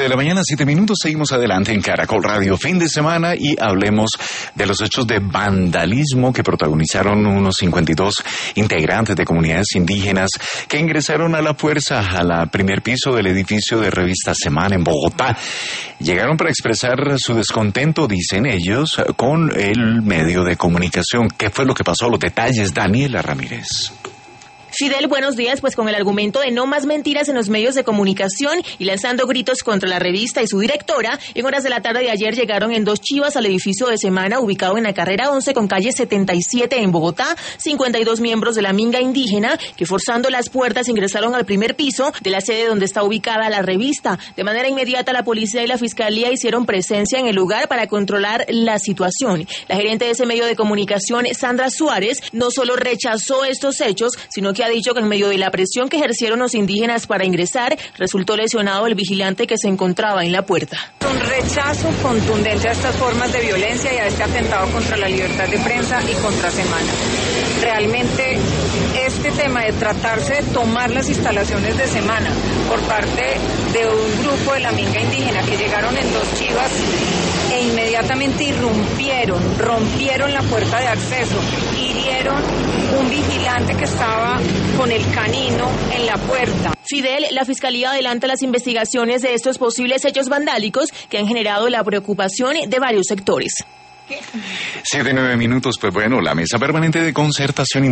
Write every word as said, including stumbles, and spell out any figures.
de la mañana, siete minutos, seguimos adelante en Caracol Radio, fin de semana, y hablemos de los hechos de vandalismo que protagonizaron unos cincuenta y dos integrantes de comunidades indígenas que ingresaron a la fuerza al primer piso del edificio de Revista Semana en Bogotá. Llegaron para expresar su descontento, dicen ellos, con el medio de comunicación. ¿Qué fue lo que pasó? Los detalles, Daniela Ramírez. Fidel, buenos días. Pues con el argumento de no más mentiras en los medios de comunicación y lanzando gritos contra la revista y su directora, en horas de la tarde de ayer llegaron en dos chivas al edificio de Semana, ubicado en la carrera once con calle setenta y siete en Bogotá, cincuenta y dos miembros de la minga indígena que, forzando las puertas, ingresaron al primer piso de la sede donde está ubicada la revista. De manera inmediata, la policía y la fiscalía hicieron presencia en el lugar para controlar la situación. La gerente de ese medio de comunicación, Sandra Suárez, no solo rechazó estos hechos, sino que ha dicho que en medio de la presión que ejercieron los indígenas para ingresar, resultó lesionado el vigilante que se encontraba en la puerta. Un rechazo contundente a estas formas de violencia y a este atentado contra la libertad de prensa y contra Semana. Realmente este tema de tratarse de tomar las instalaciones de Semana por parte de un grupo de la minga indígena que llegaron en dos chivas e inmediatamente irrumpieron, rompieron la puerta de acceso, hirieron un vigilante que estaba con el canino en la puerta. Fidel, la Fiscalía adelanta las investigaciones de estos posibles hechos vandálicos que han generado la preocupación de varios sectores. Siete, nueve minutos, pues bueno, la Mesa Permanente de Concertación